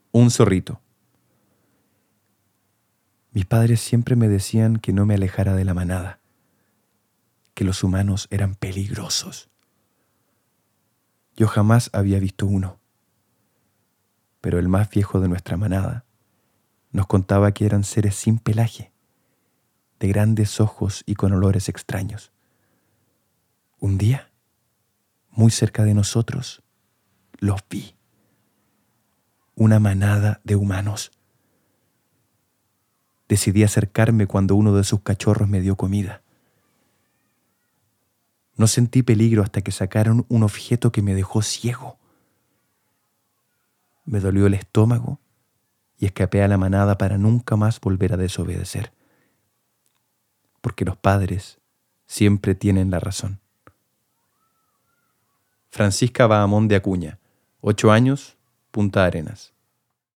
Un zorrito. Mis padres siempre me decían que no me alejara de la manada, que los humanos eran peligrosos. Yo jamás había visto uno, pero el más viejo de nuestra manada nos contaba que eran seres sin pelaje, de grandes ojos y con olores extraños. Un día, muy cerca de nosotros, los vi. Una manada de humanos. Decidí acercarme cuando uno de sus cachorros me dio comida. No sentí peligro hasta que sacaron un objeto que me dejó ciego. Me dolió el estómago y escapé a la manada para nunca más volver a desobedecer. Porque los padres siempre tienen la razón. Francisca Bahamón de Acuña, 8 años, Punta Arenas.